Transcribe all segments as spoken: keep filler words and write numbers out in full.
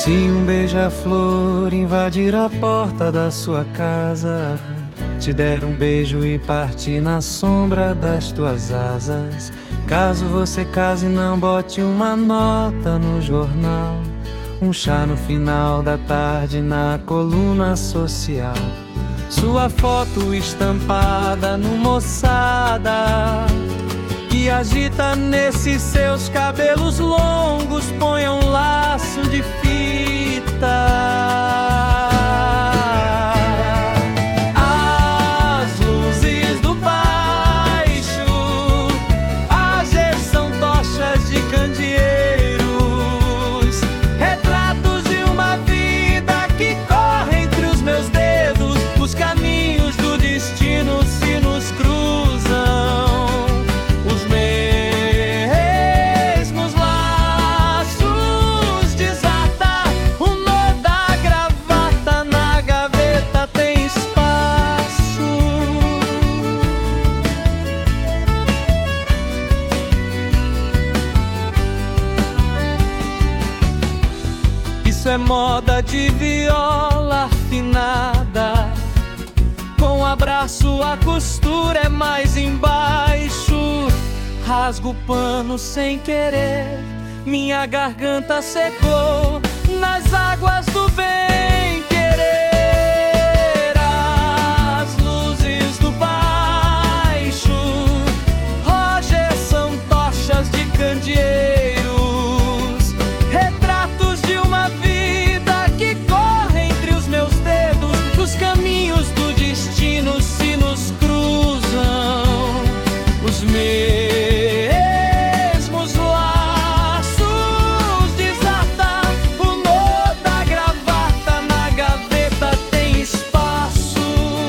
Se um beija-flor invadir a porta da sua casa, te der um beijo e partir na sombra das tuas asas, caso você case, não bote uma nota no jornal, um chá no final da tarde na coluna social, sua foto estampada no Moçada, que agita nesses seus cabelos longos, ponha um laço de fita. As luzes do baixo, haja são tochas de candeeiros, retratos de uma vida que corre entre os meus dedos, os caminhos do destino se nos cruzam. É moda de viola afinada, com abraço a costura é mais embaixo, rasgo o pano sem querer, minha garganta secou nas águas do bem querer. As luzes do baixo, Roger, são tochas de candeeiro, caminhos do destino se nos cruzam, os mesmos laços desata, o nó da gravata na gaveta tem espaço.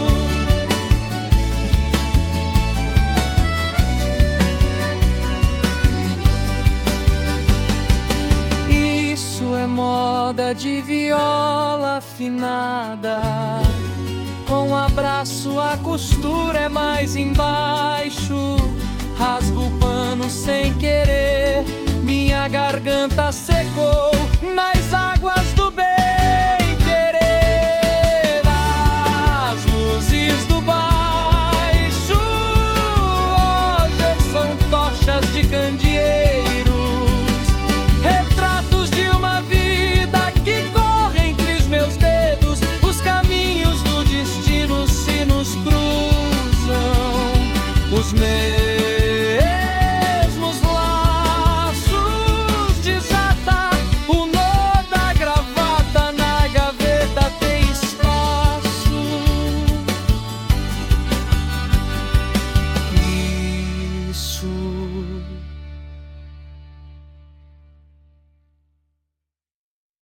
Isso é moda de viola afinada, com abraço a costura é mais embaixo, rasgo o pano sem querer, minha garganta secou nas águas do bem querer. As luzes do baixo, hoje são tochas de candeeiros, retratos de uma vida que corre entre os meus dedos, os caminhos do destino se nos cruzam, os meus